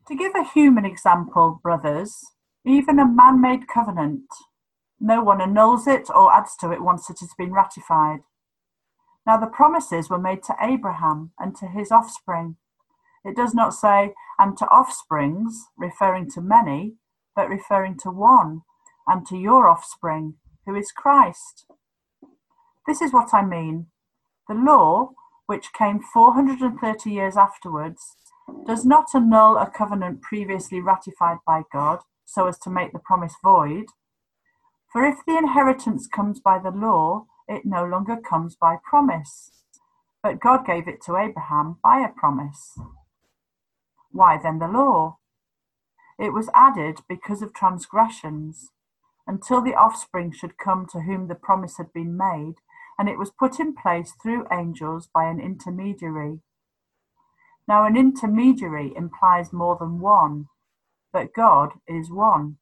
To give a human example, brothers, even a man-made covenant, no one annuls it or adds to it once it has been ratified. Now the promises were made to Abraham and to his offspring. It does not say, and to offsprings, referring to many, but referring to one, and to your offspring, who is Christ. This is what I mean. The law, which came 430 years afterwards, does not annul a covenant previously ratified by God, so as to make the promise void. For if the inheritance comes by the law, it no longer comes by promise. But God gave it to Abraham by a promise. Why then the law? It was added because of transgressions, until the offspring should come to whom the promise had been made, and it was put in place through angels by an intermediary. Now an intermediary implies more than one, but God is one.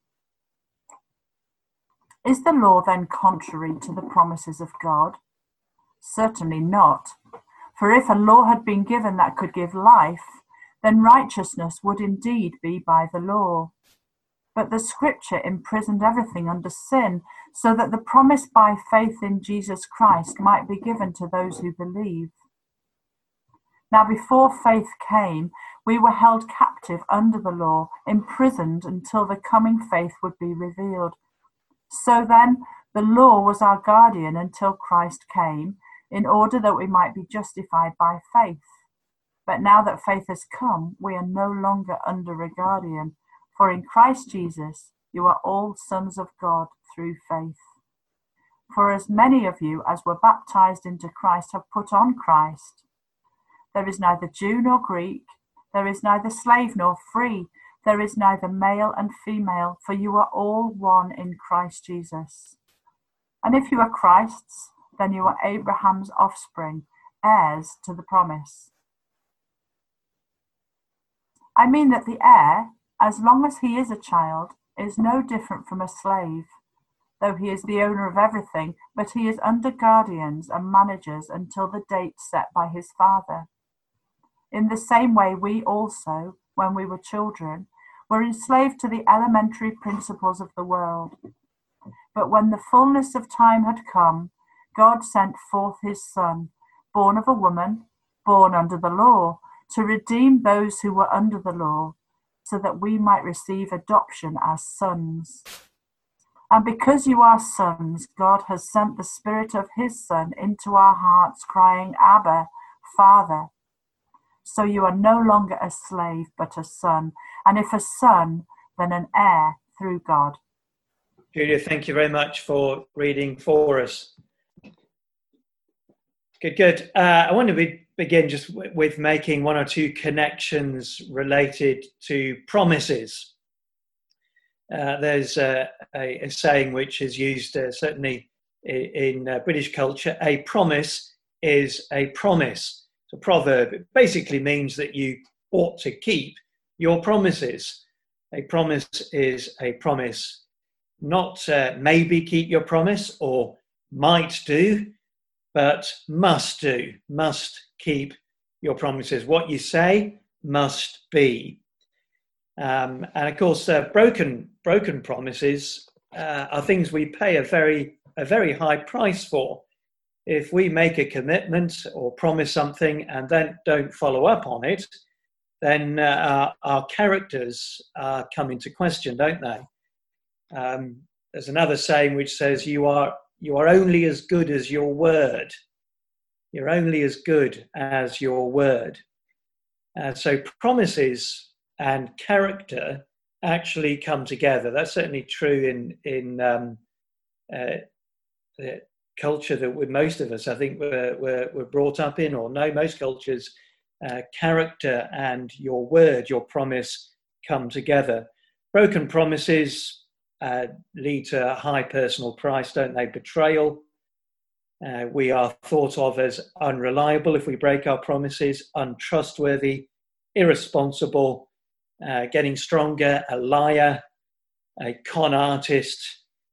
Is the law then contrary to the promises of God? Certainly not. For if a law had been given that could give life, then righteousness would indeed be by the law. But the scripture imprisoned everything under sin, so that the promise by faith in Jesus Christ might be given to those who believe. Now before faith came, we were held captive under the law, imprisoned until the coming faith would be revealed. So then, the law was our guardian until Christ came, in order that we might be justified by faith. But now that faith has come, we are no longer under a guardian. For in Christ Jesus, you are all sons of God through faith. For as many of you as were baptized into Christ have put on Christ. There is neither Jew nor Greek, there is neither slave nor free, there is neither male and female, for you are all one in Christ Jesus. And if you are Christ's, then you are Abraham's offspring, heirs to the promise. I mean that the heir, as long as he is a child, is no different from a slave, though he is the owner of everything, but he is under guardians and managers until the date set by his father. In the same way, we also, when we were children, were enslaved to the elementary principles of the world. But when the fullness of time had come, God sent forth his Son, born of a woman, born under the law, to redeem those who were under the law, so that we might receive adoption as sons. And because you are sons, God has sent the Spirit of his Son into our hearts, crying, Abba, Father. So you are no longer a slave, but a son. And if a son, then an heir through God. Julia, thank you very much for reading for us. Good. I want to begin just with making one or two connections related to promises. There's a saying which is used certainly in British culture: a promise is a promise. It's a proverb. It basically means that you ought to keep your promises. A promise is a promise. Not maybe keep your promise or might do, but must do, must keep your promises. What you say must be. And of course, broken promises are things we pay a very high price for. If we make a commitment or promise something and then don't follow up on it, then our characters come into question, don't they? There's another saying which says, you are only as good as your word. You're only as good as your word. So promises and character actually come together. That's certainly true in the culture that most of us, I think, were brought up in, or know most cultures. Character and your word, your promise, come together. Broken promises lead to a high personal price, don't they? Betrayal. We are thought of as unreliable if we break our promises, untrustworthy, irresponsible, getting stronger, a liar, a con artist,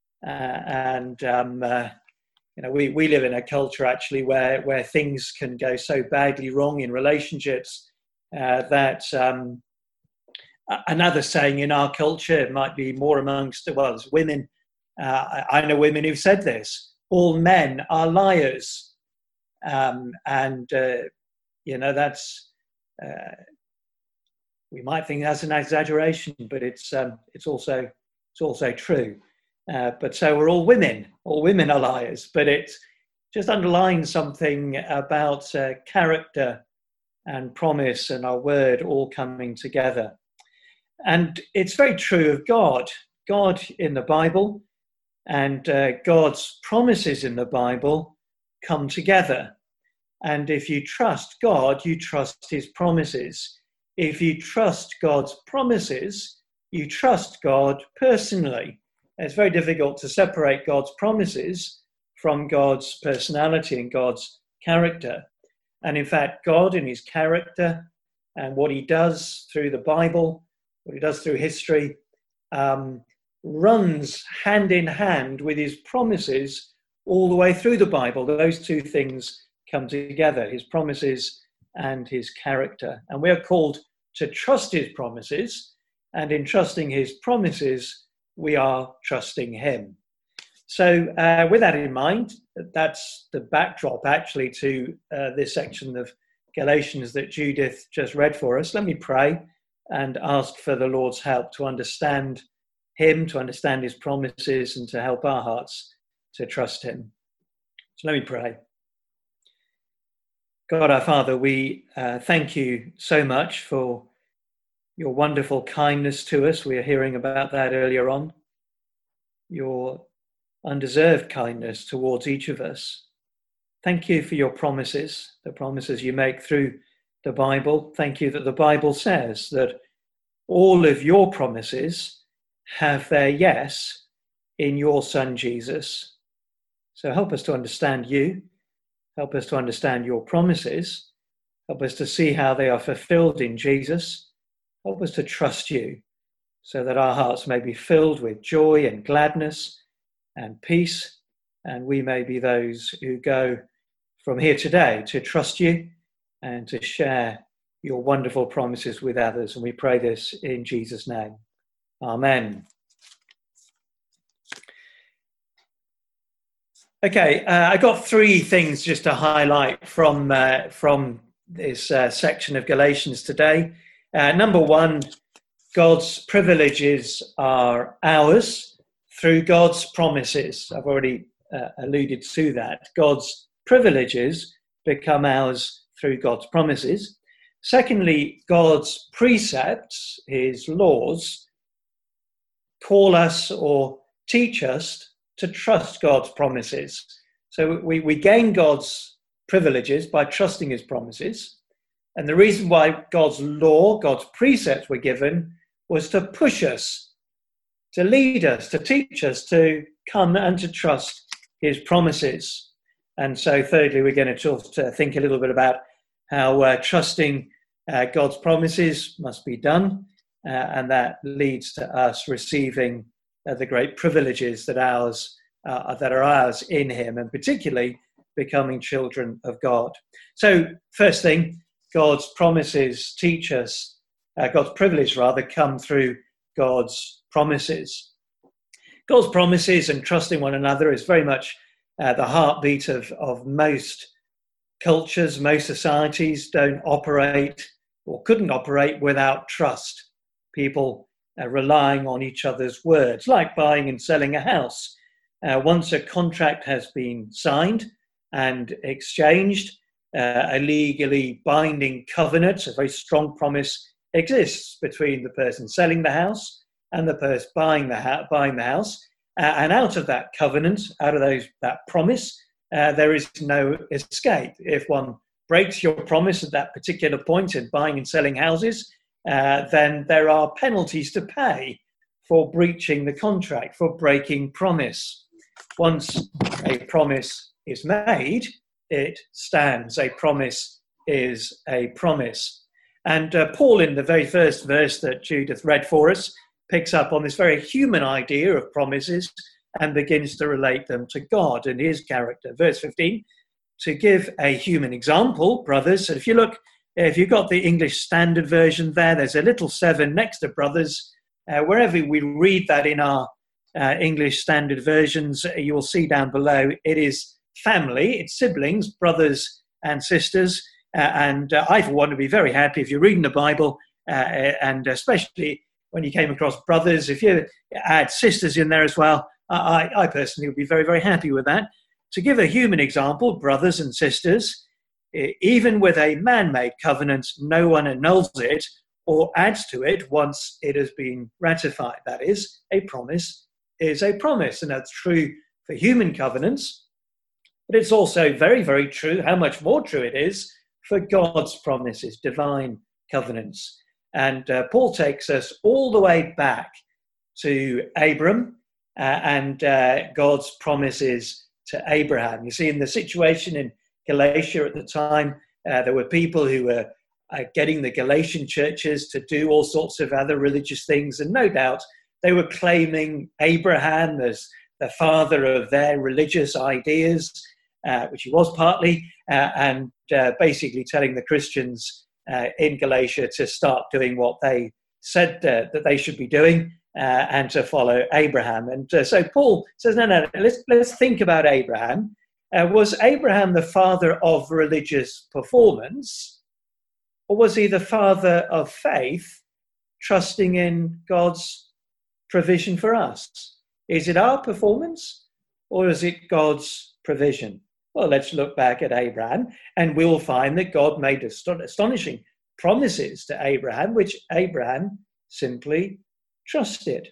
we live in a culture actually where things can go so badly wrong in relationships that Another saying in our culture, it might be more amongst, well, as women, I know women who've said this, all men are liars. That's, we might think that's an exaggeration, but it's also true. But so are all women. All women are liars. But it just underlines something about character and promise and our word all coming together. And it's very true of God. God in the Bible and God's promises in the Bible come together. And if you trust God, you trust his promises. If you trust God's promises, you trust God personally. It's very difficult to separate God's promises from God's personality and God's character. And in fact, God in his character and what he does through the Bible, what he does through history, runs hand in hand with his promises all the way through the Bible. Those two things come together, his promises and his character. And we are called to trust his promises, and in trusting his promises, we are trusting him. So with that in mind, that's the backdrop actually to this section of Galatians that Judith just read for us. Let me pray and ask for the Lord's help to understand him, to understand his promises, and to help our hearts to trust him. So let me pray. God, our Father, we thank you so much for your wonderful kindness to us. We are hearing about that earlier on. Your undeserved kindness towards each of us. Thank you for your promises, the promises you make through the Bible. Thank you that the Bible says that all of your promises have their yes in your Son, Jesus. So help us to understand you. Help us to understand your promises. Help us to see how they are fulfilled in Jesus. Help us to trust you so that our hearts may be filled with joy and gladness and peace, and we may be those who go from here today to trust you and to share your wonderful promises with others. And we pray this in Jesus' name. Amen. Okay, I got three things just to highlight from this section of Galatians today. Number one, God's privileges are ours through God's promises. I've already alluded to that. God's privileges become ours through God's promises. Secondly, God's precepts, his laws, call us or teach us to trust God's promises. So we gain God's privileges by trusting his promises. And the reason why God's law, God's precepts were given was to push us, to lead us, to teach us to come and to trust his promises. And so thirdly, we're going to think a little bit about how trusting God's promises must be done. And that leads to us receiving the great privileges that are ours in him, and particularly becoming children of God. So first thing, God's promises teach us, God's privilege rather, come through God's promises. God's promises and trusting one another is very much the heartbeat of most cultures. Most societies don't operate or couldn't operate without trust. People relying on each other's words, like buying and selling a house. Once a contract has been signed and exchanged, a legally binding covenant, a very strong promise, exists between the person selling the house and the person buying the house. And out of that covenant, out of that promise, there is no escape. If one breaks your promise at that particular point in buying and selling houses, then there are penalties to pay for breaching the contract, for breaking promise. Once a promise is made, it stands. A promise is a promise. And Paul, in the very first verse that Judith read for us, picks up on this very human idea of promises and begins to relate them to God and his character. Verse 15, to give a human example, brothers, so if you look If you've got the English Standard Version there's a little 7 next to brothers. Wherever we read that in our English Standard Versions, you will see down below it is family, it's siblings, brothers and sisters. And I, for one, would be very happy if you're reading the Bible, and especially when you came across brothers, if you add sisters in there as well, I personally would be very, very happy with that. To give a human example, brothers and sisters, even with a man-made covenant, no one annuls it or adds to it once it has been ratified. That is, a promise is a promise, and that's true for human covenants, but it's also very, very true, how much more true it is for God's promises, divine covenants. And Paul takes us all the way back to Abram and God's promises to Abraham. You see, in the situation in Galatia at the time, there were people who were getting the Galatian churches to do all sorts of other religious things, and no doubt they were claiming Abraham as the father of their religious ideas, which he was partly, and basically telling the Christians in Galatia to start doing what they said that they should be doing, and to follow Abraham. And so Paul says, no, let's think about Abraham. Was Abraham the father of religious performance, or was he the father of faith, trusting in God's provision for us? Is it our performance, or is it God's provision? Well, let's look back at Abraham, and we'll find that God made astonishing promises to Abraham, which Abraham simply trusted.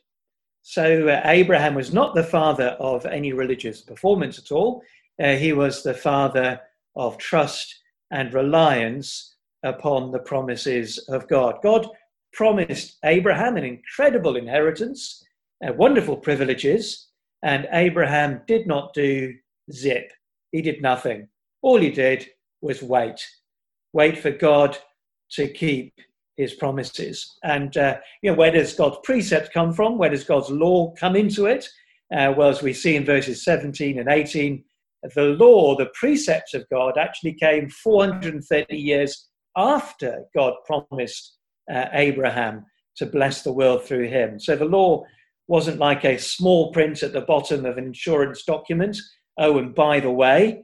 So Abraham was not the father of any religious performance at all. He was the father of trust and reliance upon the promises of God. God promised Abraham an incredible inheritance, wonderful privileges, and Abraham did not do zip. He did nothing. All he did was wait for God to keep his promises. And where does God's precept come from? Where does God's law come into it? Well, as we see in verses 17 and 18, the law, the precepts of God, actually came 430 years after God promised Abraham to bless the world through him. So the law wasn't like a small print at the bottom of an insurance document. Oh, and by the way,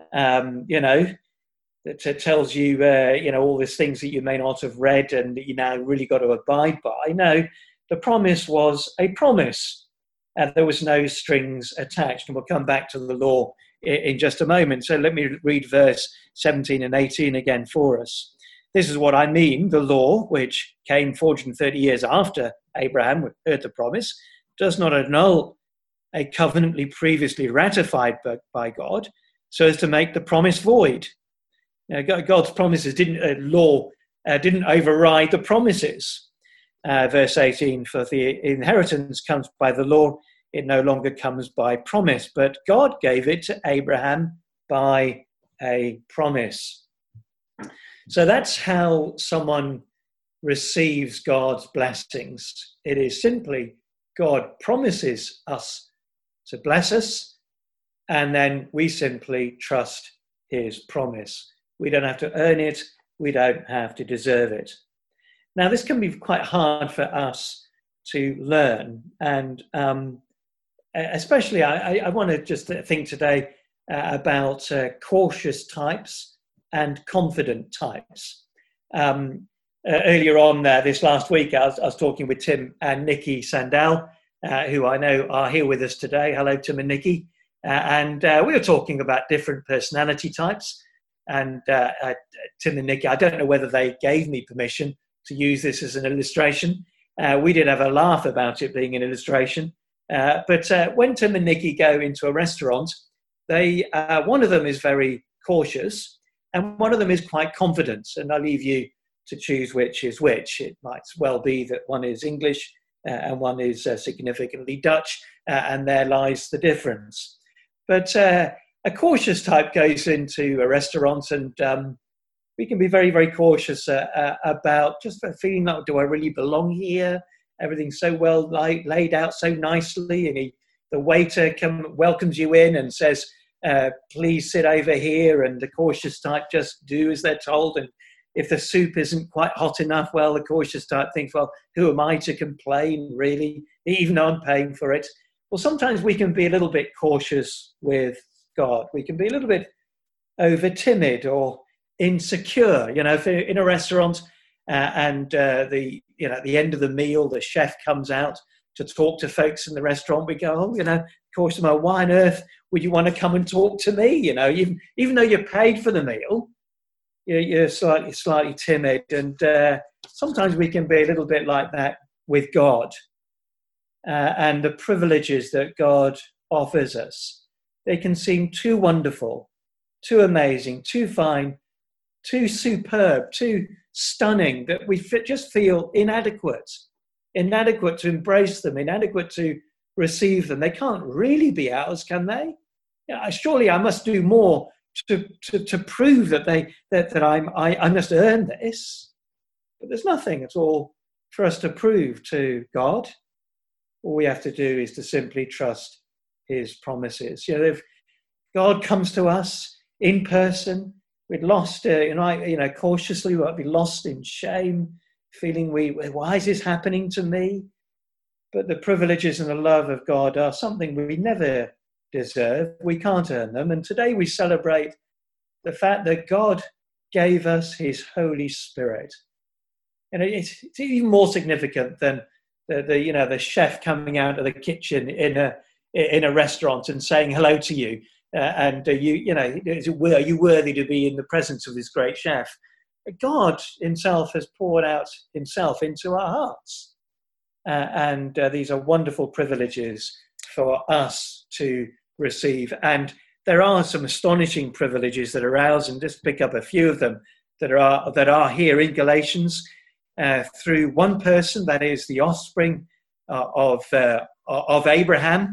that tells you, all these things that you may not have read and that you now really got to abide by. No, the promise was a promise. There was no strings attached. And we'll come back to the law in just a moment. So let me read verse 17 and 18 again for us. This is what I mean. The law, which came 430 years after Abraham heard the promise, does not annul a covenant previously ratified by God so as to make the promise void. God's promises didn't override the promises. Verse 18, for the inheritance comes by the law, it no longer comes by promise, but God gave it to Abraham by a promise. So that's how someone receives God's blessings. It is simply God promises us to bless us, and then we simply trust his promise. We don't have to earn it. We don't have to deserve it. Now, this can be quite hard for us to learn. And especially, I want to just think today about cautious types and confident types. Earlier on this last week, I was talking with Tim and Nikki Sandell, who I know are here with us today. Hello, Tim and Nikki. And we were talking about different personality types. And Tim and Nikki, I don't know whether they gave me permission to use this as an illustration. We did have a laugh about it being an illustration. But when Tim and Nikki go into a restaurant, one of them is very cautious and one of them is quite confident. And I leave you to choose which is which. It might well be that one is English and one is significantly Dutch, and there lies the difference. But a cautious type goes into a restaurant and we can be very, very cautious about just feeling like, do I really belong here? Everything's so well laid out so nicely. And the waiter welcomes you in and says, please sit over here. And the cautious type just do as they're told. And if the soup isn't quite hot enough, well, the cautious type thinks, well, who am I to complain, really, even though I'm paying for it? Well, sometimes we can be a little bit cautious with God. We can be a little bit over timid or insecure. If you're in a restaurant and at the end of the meal, the chef comes out to talk to folks in the restaurant, we go, of course, why on earth would you want to come and talk to me? Even though you paid for the meal, you're slightly timid. And sometimes we can be a little bit like that with God and the privileges that God offers us. They can seem too wonderful, too amazing, too fine, too superb, too stunning, that we just feel inadequate to embrace them, inadequate to receive them. They can't really be ours, can they? Surely I must do more to prove that I must earn this. But there's nothing at all for us to prove to God. All we have to do is to simply trust his promises. If God comes to us in person, we'd lost, cautiously, we might be lost in shame, feeling why is this happening to me? But the privileges and the love of God are something we never deserve. We can't earn them. And today we celebrate the fact that God gave us his Holy Spirit. And it's even more significant than the chef coming out of the kitchen in a restaurant and saying hello to you. Are you worthy to be in the presence of this great chef? God himself has poured out himself into our hearts. And these are wonderful privileges for us to receive. And there are some astonishing privileges that are ours, and just pick up a few of them that are here in Galatians through one person, that is the offspring of Abraham.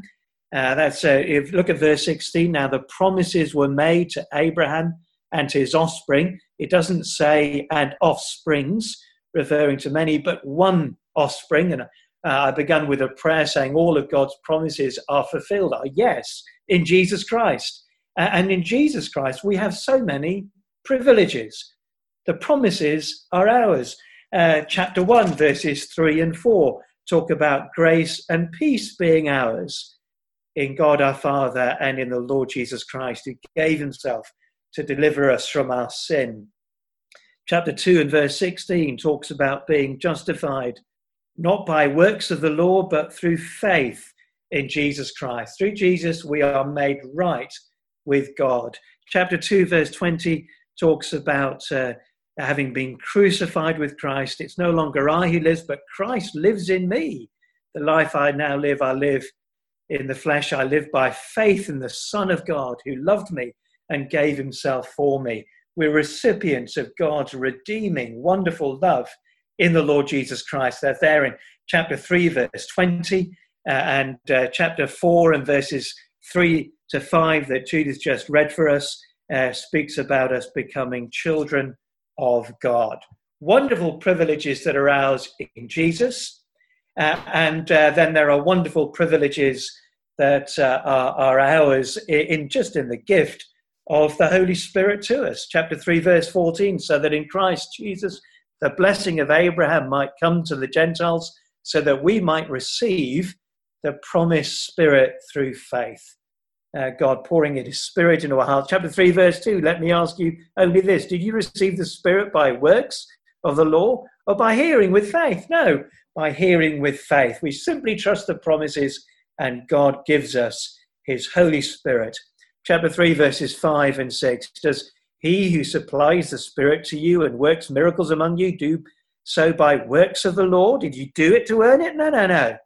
If you look at verse 16, now the promises were made to Abraham and to his offspring. It doesn't say and offsprings, referring to many, but one offspring. And I began with a prayer saying all of God's promises are fulfilled. Yes, in Jesus Christ. And in Jesus Christ, we have so many privileges. The promises are ours. Chapter 1, verses 3 and 4 talk about grace and peace being ours in God our Father and in the Lord Jesus Christ, who gave himself to deliver us from our sin. Chapter 2 and verse 16 talks about being justified, not by works of the law, but through faith in Jesus Christ. Through Jesus, we are made right with God. Chapter 2, verse 20 talks about having been crucified with Christ. It's no longer I who lives, but Christ lives in me. The life I now live, I live in the flesh. I live by faith in the Son of God who loved me and gave himself for me. We're recipients of God's redeeming, wonderful love in the Lord Jesus Christ. That's there in chapter 3, verse 20, and chapter 4 and verses 3 to 5 that Judith just read for us speaks about us becoming children of God. Wonderful privileges that are ours in Jesus. And then there are wonderful privileges that are ours in the gift of the Holy Spirit to us. Chapter 3, verse 14, so that in Christ Jesus, the blessing of Abraham might come to the Gentiles, so that we might receive the promised Spirit through faith. God pouring his Spirit into our hearts. Chapter 3, verse 2, let me ask you only this. Did you receive the Spirit by works of the law or by hearing with faith? No, by hearing with faith. We simply trust the promises and God gives us his Holy Spirit. Chapter 3, verses 5 and 6. Does he who supplies the Spirit to you and works miracles among you do so by works of the law? Did you do it to earn it? No.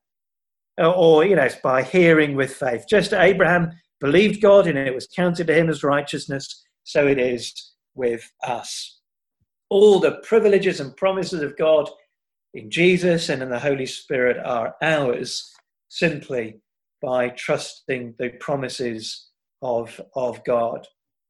Or, it's by hearing with faith. Just Abraham believed God and it was counted to him as righteousness. So it is with us. All the privileges and promises of God in Jesus and in the Holy Spirit are ours simply by trusting the promises of God.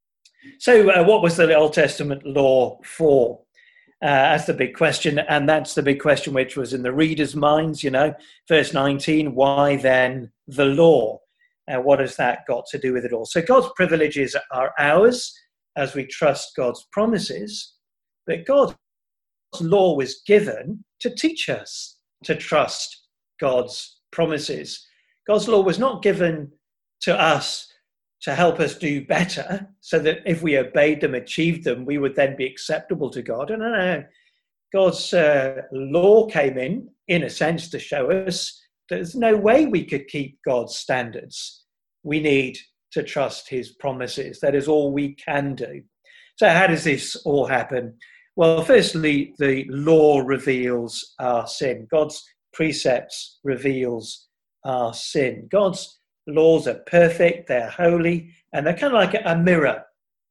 So what was the Old Testament law for? That's the big question, and that's the big question which was in the readers' minds, Verse 19, why then the law? What has that got to do with it all? So God's privileges are ours as we trust God's promises, that God's law was given to teach us to trust God's promises. God's law was not given to us to help us do better, so that if we obeyed them, achieved them, we would then be acceptable to God. No. God's law came in a sense, to show us that there's no way we could keep God's standards. We need to trust his promises. That is all we can do. So how does this all happen? Well, firstly, the law reveals our sin. God's precepts reveals our sin. God's laws are perfect, they're holy, and they're kind of like a mirror.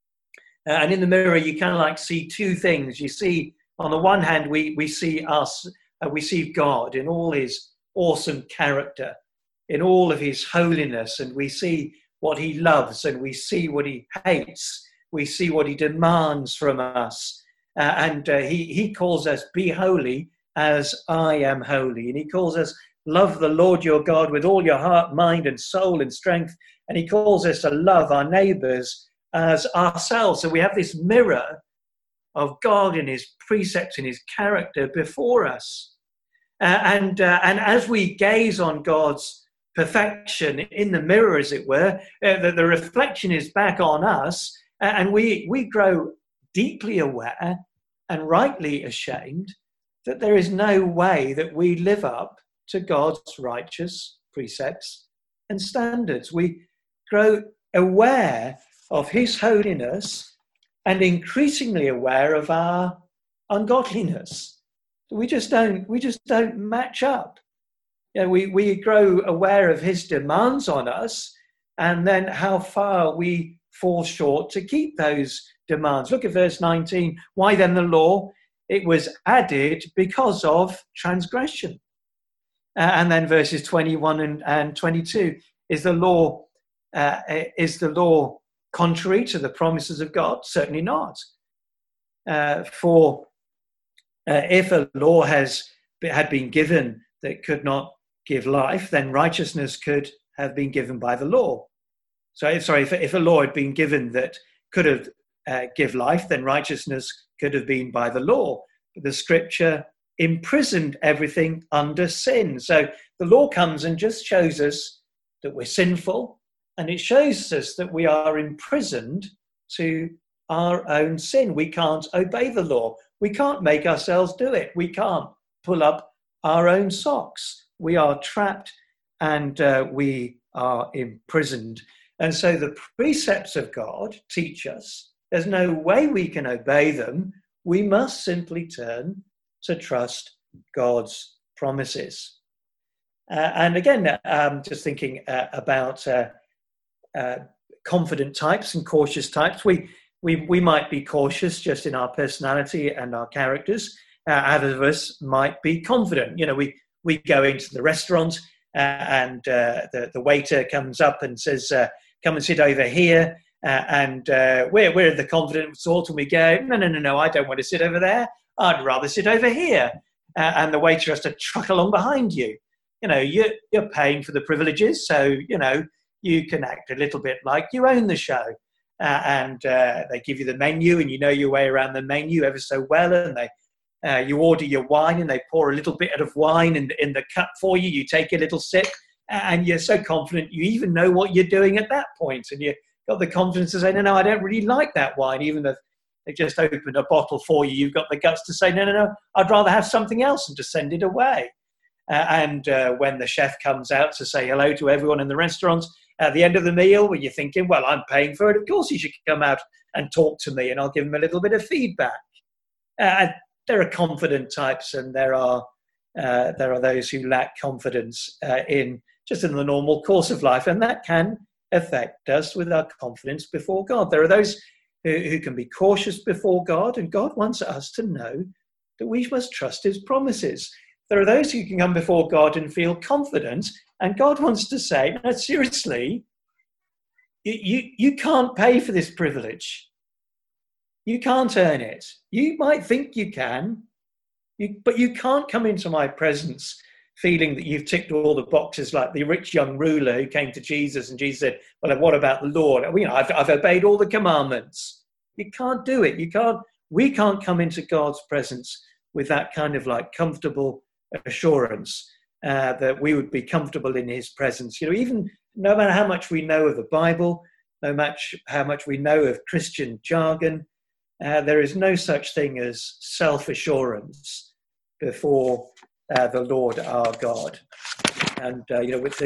And in the mirror, you kind of like see two things. You see, on the one hand, we see us, we see God in all his awesome character, in all of his holiness, and we see what he loves, and we see what he hates. We see what he demands from us. And he calls us, be holy as I am holy. And he calls us, love the Lord your God with all your heart, mind, and soul and strength. And he calls us to love our neighbours as ourselves. So we have this mirror of God and his precepts and his character before us. And as we gaze on God's perfection in the mirror, as it were, the reflection is back on us, and we grow deeply aware and rightly ashamed that there is no way that we live up to God's righteous precepts and standards. We grow aware of his holiness and increasingly aware of our ungodliness. We just don't match up. You know, we grow aware of his demands on us, and then how far we fall short to keep those demands. Look at verse 19. Why then the law? It was added because of transgression. And then verses 21 and 22. Is the law contrary to the promises of God? Certainly not. For if a law had been given that could not give life, then righteousness could have been given by the law. If a law had been given that could have give life, then righteousness could have been by the law. But the scripture imprisoned everything under sin. So the law comes and just shows us that we're sinful, and it shows us that we are imprisoned to our own sin. We can't obey the law. We can't make ourselves do it. We can't pull up our own socks. We are trapped and we are imprisoned. And so the precepts of God teach us there's no way we can obey them. We must simply turn to trust God's promises. And again, just thinking about confident types and cautious types. We might be cautious just in our personality and our characters. Others of us might be confident. You know, we go into the restaurant and the waiter comes up and says, come and sit over here. And we're the confident sort, and we go, no, I don't want to sit over there. I'd rather sit over here. And the waiter has to truck along behind you. You know, you're paying for the privileges, so, you know, you can act a little bit like you own the show. And they give you the menu, and you know your way around the menu ever so well. And you order your wine, and they pour a little bit of wine in the cup for you. You take a little sip, and you're so confident you even know what you're doing at that point. And you got the confidence to say, no, I don't really like that wine, even though they just opened a bottle for you. You've got the guts to say, no, I'd rather have something else, and to send it away. And when the chef comes out to say hello to everyone in the restaurant at the end of the meal, when you're thinking, well, I'm paying for it, of course he should come out and talk to me, and I'll give him a little bit of feedback. There are confident types, and there are those who lack confidence in the normal course of life, and that can affect us with our confidence before God. There are those who can be cautious before God, and God wants us to know that we must trust his promises. There are those who can come before God and feel confident, and God wants to say, no, seriously, you can't pay for this privilege. You can't earn it. You might think you can, but you can't come into my presence feeling that you've ticked all the boxes like the rich young ruler who came to Jesus, and Jesus said, well, what about the Lord? I've obeyed all the commandments. You can't do it. You can't We can't come into God's presence with that kind of like comfortable assurance that we would be comfortable in his presence. Even no matter how much we know of the Bible, how much we know of Christian jargon, there is no such thing as self-assurance before the Lord our God. And with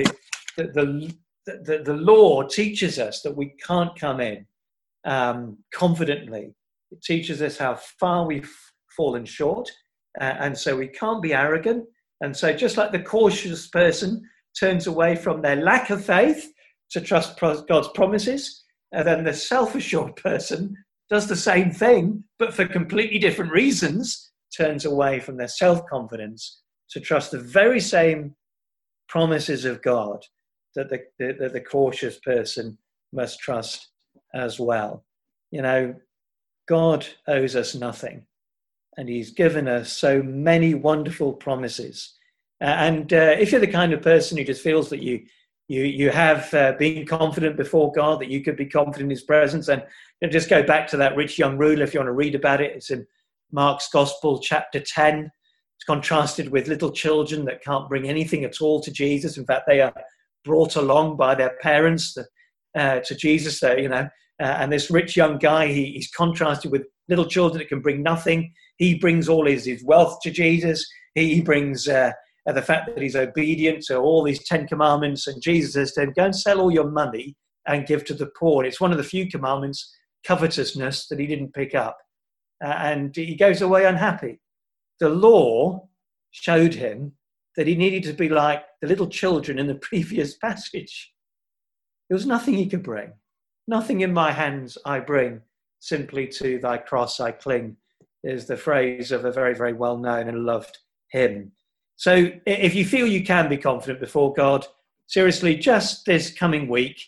the law teaches us that we can't come in confidently. It teaches us how far we've fallen short, and so we can't be arrogant. And so just like the cautious person turns away from their lack of faith to trust God's promises, and then the self-assured person does the same thing, but for completely different reasons, turns away from their self-confidence to trust the very same promises of God that the cautious person must trust as well. God owes us nothing, and he's given us so many wonderful promises. And if you're the kind of person who just feels that you have been confident before God, that you could be confident in his presence, and just go back to that rich young ruler if you want to read about it. It's in Mark's Gospel, chapter 10. It's contrasted with little children that can't bring anything at all to Jesus. In fact, they are brought along by their parents to Jesus. And this rich young guy, he's contrasted with little children that can bring nothing. He brings all his wealth to Jesus. He brings the fact that he's obedient to all these 10 commandments. And Jesus says to him, go and sell all your money and give to the poor. And it's one of the few commandments, covetousness, that he didn't pick up. And he goes away unhappy. The law showed him that he needed to be like the little children in the previous passage. There was nothing he could bring. Nothing in my hands I bring, simply to thy cross I cling, is the phrase of a very, very well-known and loved hymn. So if you feel you can be confident before God, seriously, just this coming week,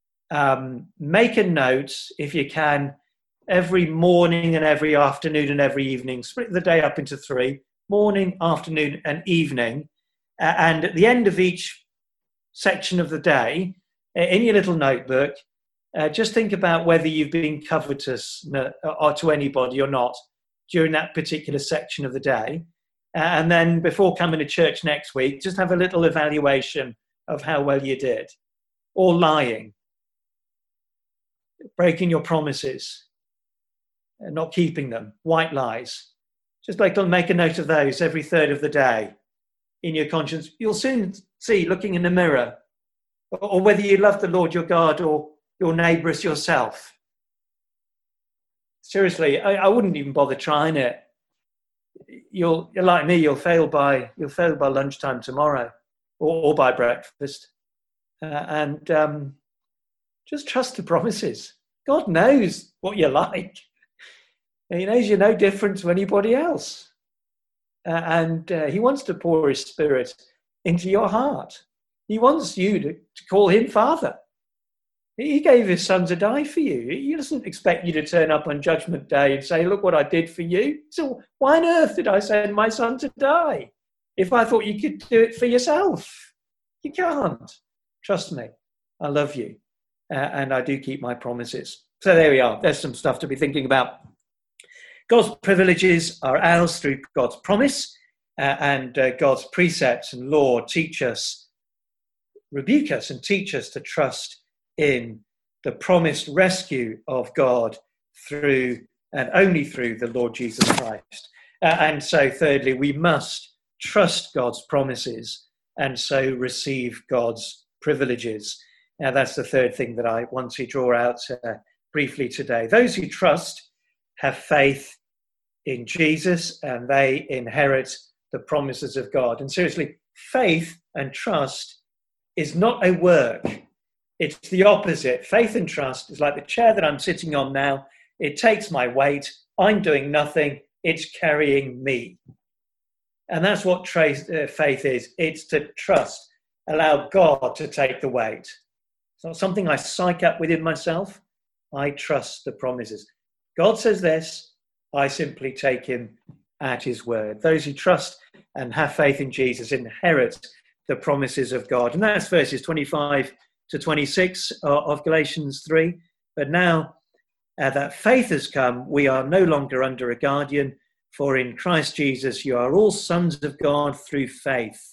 make a note, if you can, every morning and every afternoon and every evening. Split the day up into 3, morning, afternoon and evening. And at the end of each section of the day, in your little notebook, just think about whether you've been covetous or to anybody or not during that particular section of the day. And then before coming to church next week, just have a little evaluation of how well you did. Or lying, breaking your promises, not keeping them, white lies. Just make a note of those every third of the day in your conscience. You'll soon see, looking in the mirror, or whether you love the Lord your God or your neighbour as yourself. Seriously, I wouldn't even bother trying it. You're like me, you'll fail by lunchtime tomorrow, or by breakfast. And just trust the promises. God knows what you're like. He knows you're no different to anybody else. And he wants to pour his Spirit into your heart. He wants you to call him Father. He gave his son to die for you. He doesn't expect you to turn up on Judgment Day and say, look what I did for you. So why on earth did I send my son to die if I thought you could do it for yourself? You can't. Trust me. I love you. And I do keep my promises. So there we are. There's some stuff to be thinking about. God's privileges are ours through God's promise, and God's precepts and law teach us, rebuke us and teach us to trust in the promised rescue of God through and only through the Lord Jesus Christ. And so thirdly, we must trust God's promises and so receive God's privileges. Now that's the third thing that I want to draw out briefly today. Those who trust have faith in Jesus and they inherit the promises of God. And seriously, faith and trust is not a work. It's the opposite. Faith and trust is like the chair that I'm sitting on now. It takes my weight. I'm doing nothing. It's carrying me. And that's what faith is. It's to trust. Allow God to take the weight. It's not something I psych up within myself. I trust the promises. God says this. I simply take him at his word. Those who trust and have faith in Jesus inherit the promises of God. And that's verses 25 to 26 of Galatians 3. But now that faith has come, we are no longer under a guardian, for in Christ Jesus you are all sons of God through faith.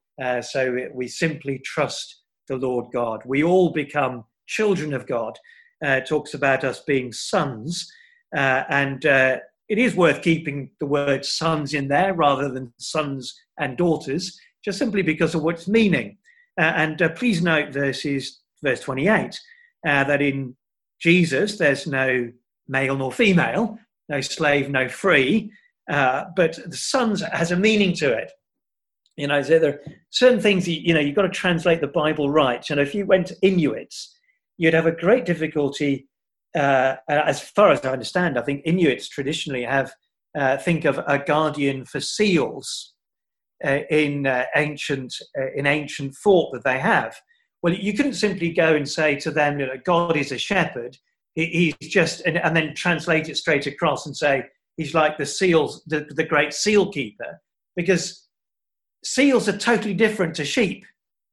So we simply trust the Lord God. We all become children of God. It talks about us being sons, and it is worth keeping the word sons in there rather than sons and daughters, just simply because of what's meaning. And please note verse 28, that in Jesus there's no male nor female, no slave, no free, but the sons has a meaning to it. You know, so there are certain things, you've got to translate the Bible right. You know, if you went to Inuits, you'd have a great difficulty, as far as I understand. I think Inuits traditionally think of a guardian for seals in ancient thought that they have. Well, you couldn't simply go and say to them, God is a shepherd. He's just, and then translate it straight across and say he's like the seals, the great seal keeper, because seals are totally different to sheep.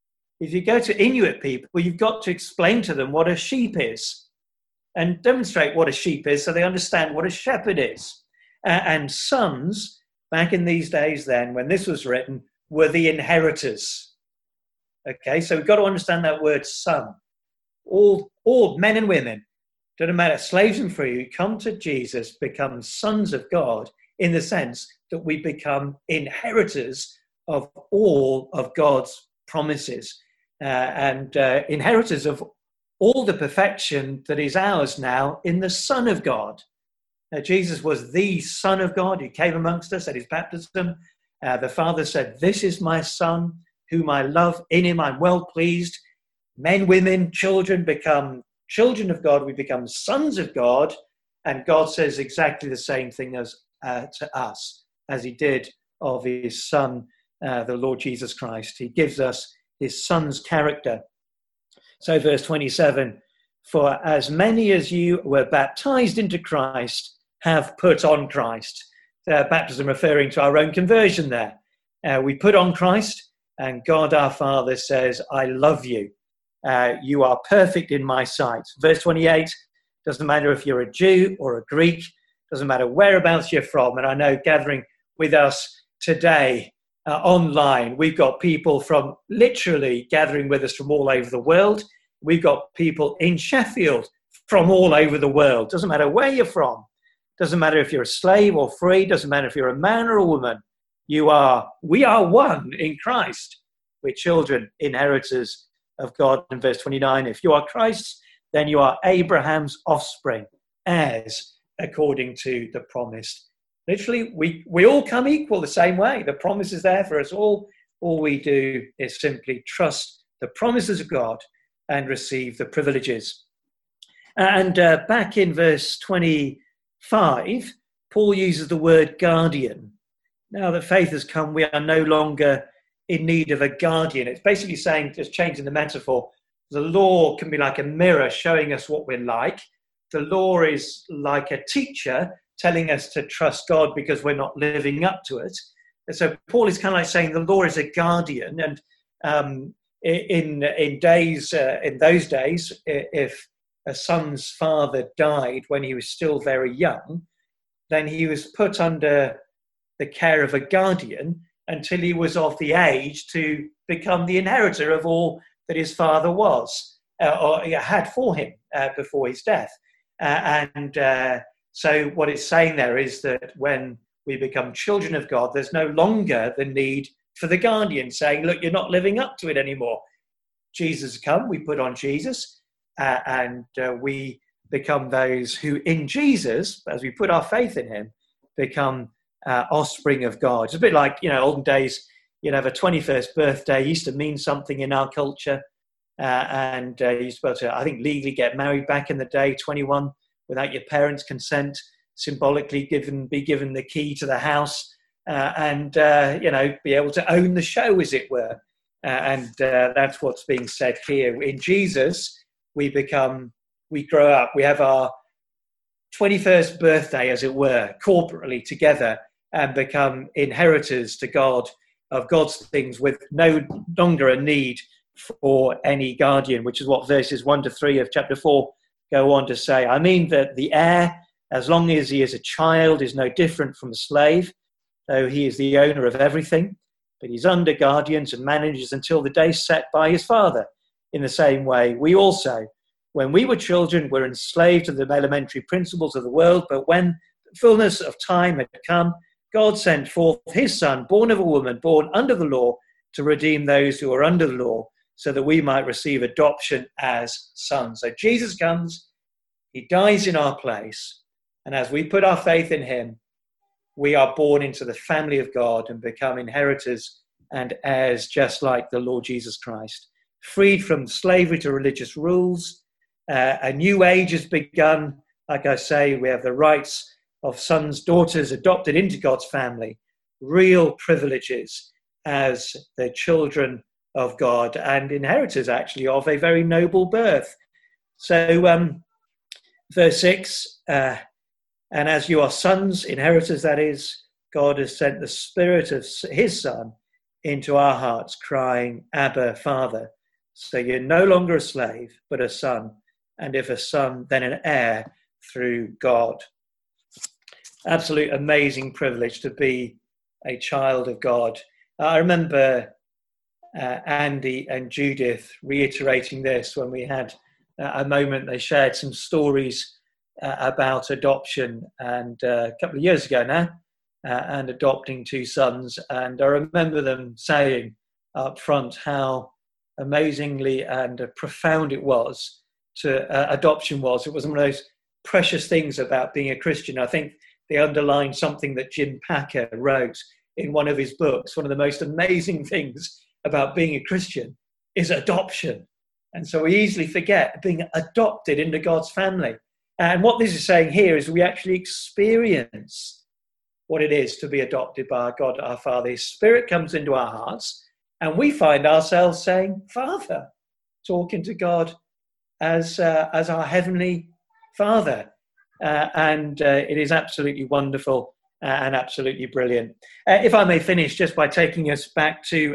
If you go to Inuit people, you've got to explain to them what a sheep is and demonstrate what a sheep is so they understand what a shepherd is. And sons, back in these days then, when this was written, were the inheritors. Okay, so we've got to understand that word son. All men and women, doesn't matter, slaves and free, who come to Jesus become sons of God in the sense that we become inheritors of all of God's promises and inheritors of all the perfection that is ours now in the Son of God. Jesus was the Son of God. He came amongst us at his baptism. The Father said, "This is my Son, whom I love. In him I'm well pleased." Men, women, children become children of God. We become sons of God. And God says exactly the same thing as to us as he did of his Son, the Lord Jesus Christ. He gives us his Son's character. So verse 27, "For as many as you were baptized into Christ have put on Christ." Baptism referring to our own conversion there. We put on Christ, and God our Father says, "I love you. You are perfect in my sight." Verse 28, doesn't matter if you're a Jew or a Greek, doesn't matter whereabouts you're from. And I know gathering with us today online, we've got people from literally gathering with us from all over the world. We've got people in Sheffield from all over the world. Doesn't matter where you're from. Doesn't matter if you're a slave or free. Doesn't matter if you're a man or a woman. We are one in Christ. We're children, inheritors of God. In verse 29, if you are Christ's, then you are Abraham's offspring, heirs according to the promise. Literally, we all come equal the same way. The promise is there for us all. All we do is simply trust the promises of God and receive the privileges. And back in verse 25, Paul uses the word guardian. Now that faith has come, we are no longer in need of a guardian. It's basically saying, just changing the metaphor, the law can be like a mirror showing us what we're like. The law is like a teacher telling us to trust God because we're not living up to it. And so Paul is kind of like saying the law is a guardian. And in those days, if a son's father died when he was still very young, then he was put under the care of a guardian until he was of the age to become the inheritor of all that his father was or had for him before his death. So what it's saying there is that when we become children of God, there's no longer the need for the guardian saying, look, you're not living up to it anymore. Jesus has come, we put on Jesus, and we become those who in Jesus, as we put our faith in him, become offspring of God. It's a bit like, olden days, you'd have a 21st birthday, used to mean something in our culture, and you used to be able to, I think, legally get married back in the day, 21, without your parents' consent, symbolically be given the key to the house, and be able to own the show, as it were. And that's what's being said here. In Jesus, we grow up. We have our 21st birthday, as it were, corporately together, and become inheritors to God of God's things with no longer a need for any guardian, which is what verses 1 to 3 of chapter 4 go on to say, I mean that the heir, as long as he is a child, is no different from a slave, though he is the owner of everything, but he's under guardians and manages until the day set by his father. In the same way, we also, when we were children, were enslaved to the elementary principles of the world, but when the fullness of time had come, God sent forth his Son, born of a woman, born under the law, to redeem those who are under the law, so that we might receive adoption as sons. So Jesus comes, he dies in our place, and as we put our faith in him, we are born into the family of God and become inheritors and heirs, just like the Lord Jesus Christ. Freed from slavery to religious rules, a new age has begun. Like I say, we have the rights of sons, daughters adopted into God's family, real privileges as the children of God and inheritors, actually, of a very noble birth. So, verse 6, and as you are sons, inheritors, that is, God has sent the Spirit of his Son into our hearts, crying, Abba, Father. So you're no longer a slave, but a son. And if a son, then an heir through God. Absolute amazing privilege to be a child of God. I remember Andy and Judith reiterating this when we had a moment. They shared some stories about adoption, and a couple of years ago now, and adopting two sons. And I remember them saying up front how amazingly and profound it was to adoption was. It was one of those precious things about being a Christian. I think they underlined something that Jim Packer wrote in one of his books. One of the most amazing things about being a Christian is adoption. And so we easily forget being adopted into God's family. And what this is saying here is we actually experience what it is to be adopted by our God, our Father. His Spirit comes into our hearts, and we find ourselves saying, Father, talking to God as our Heavenly Father. And it is absolutely wonderful and absolutely brilliant. If I may finish just by taking us back to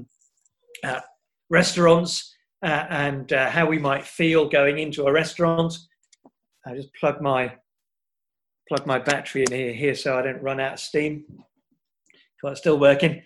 restaurants and how we might feel going into a restaurant. I just plug my battery in here so I don't run out of steam. So it's still working.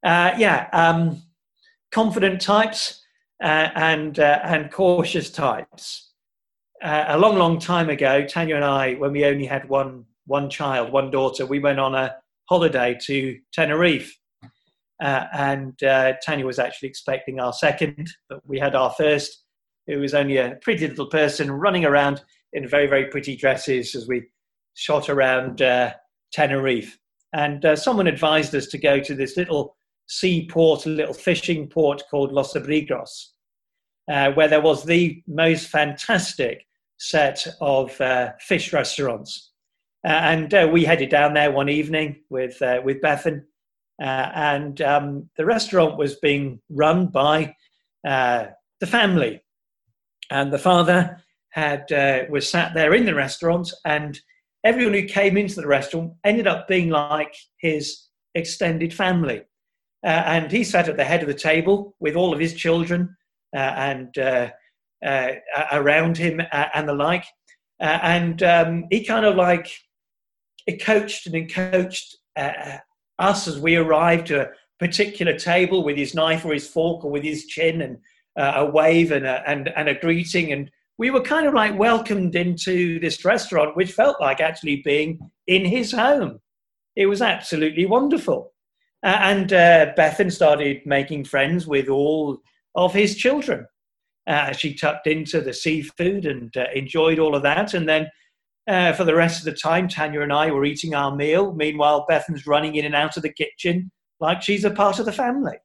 Confident types and cautious types. A long time ago, Tanya and I, when we only had one child, one daughter, we went on a holiday to Tenerife. And Tanya was actually expecting our second, but we had our first. It was only a pretty little person running around in very, very pretty dresses as we shot around Tenerife. And someone advised us to go to this little seaport, a little fishing port called Los Abrigos, where there was the most fantastic set of fish restaurants. And we headed down there one evening with Bethan. And the restaurant was being run by the family. And the father was sat there in the restaurant, and everyone who came into the restaurant ended up being like his extended family. And he sat at the head of the table with all of his children and around him and the like. He kind of like coached and coached us as we arrived to a particular table with his knife or his fork or with his chin, and a wave and a greeting. And we were kind of like welcomed into this restaurant, which felt like actually being in his home. It was absolutely wonderful. And Bethan started making friends with all of his children. She tucked into the seafood and enjoyed all of that. And then for the rest of the time, Tanya and I were eating our meal. Meanwhile, Bethan's running in and out of the kitchen like she's a part of the family.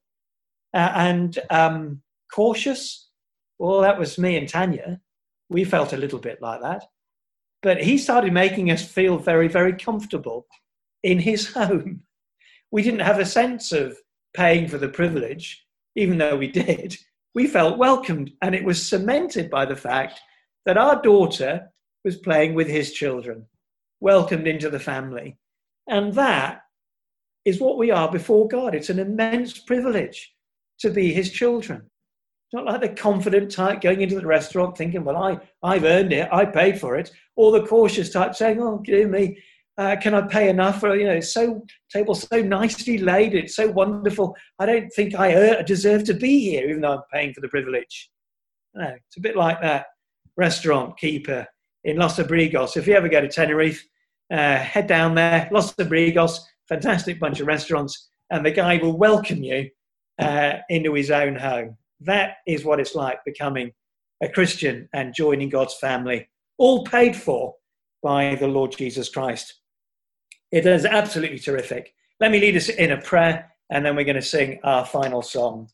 Cautious, well, that was me and Tanya. We felt a little bit like that. But he started making us feel very, very comfortable in his home. We didn't have a sense of paying for the privilege, even though we did. We felt welcomed, and it was cemented by the fact that our daughter was playing with his children, welcomed into the family. And that is what we are before God. It's an immense privilege to be his children. Not like the confident type going into the restaurant thinking, well, I've earned it, I paid for it. Or the cautious type saying, oh, give me, can I pay enough? For, it's so table's so nicely laid, it's so wonderful. I don't think I deserve to be here, even though I'm paying for the privilege. No, it's a bit like that restaurant keeper in Los Abrigos. If you ever go to Tenerife, head down there, Los Abrigos, fantastic bunch of restaurants, and the guy will welcome you into his own home. That is what it's like becoming a Christian and joining God's family, all paid for by the Lord Jesus Christ. It is absolutely terrific. Let me lead us in a prayer, and then we're going to sing our final song.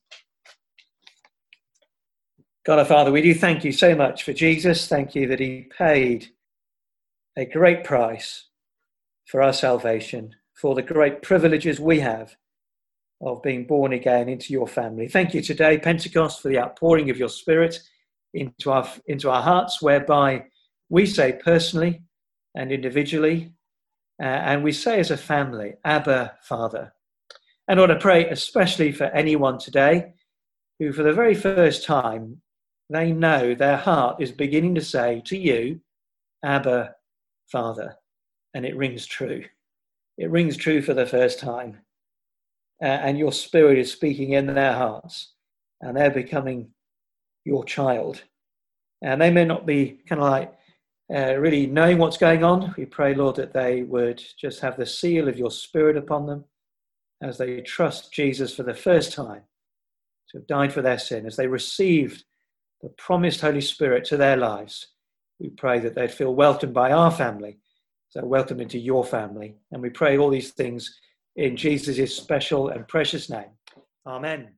God our Father, we do thank you so much for Jesus. Thank you that he paid a great price for our salvation, for the great privileges we have of being born again into your family. Thank you today, Pentecost, for the outpouring of your Spirit into our hearts, whereby we say personally and individually, and we say as a family, Abba, Father. And Lord, I pray especially for anyone today who for the very first time, they know their heart is beginning to say to you, Abba, Father. And it rings true. It rings true for the first time. And your Spirit is speaking in their hearts, and they're becoming your child. And they may not be kind of like really knowing what's going on. We pray, Lord, that they would just have the seal of your Spirit upon them as they trust Jesus for the first time to have died for their sin, as they received the promised Holy Spirit to their lives. We pray that they'd feel welcomed by our family, so welcome into your family. And we pray all these things in Jesus' special and precious name. Amen.